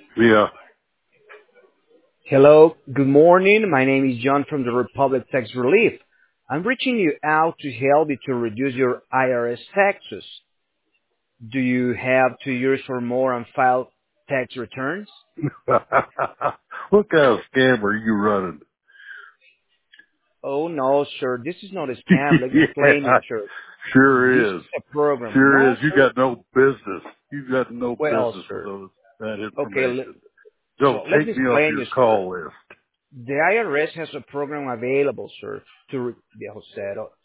Yeah. Hello, good morning. My name is John from the Republic Tax Relief. I'm reaching you out to help you to reduce your IRS taxes. Do you have 2 years or more on filed tax returns? What kind of scam are you running? Oh no, sir. This is not a scam. Let me explain you, Yeah, sir. This sure is. is a program. Sure No, is. You sir. got no business. You got no Well, business with sir. that Okay, information. Don't so let me take me off explain your you, sir. call list. The IRS has a program available, sir, to, viejo cero.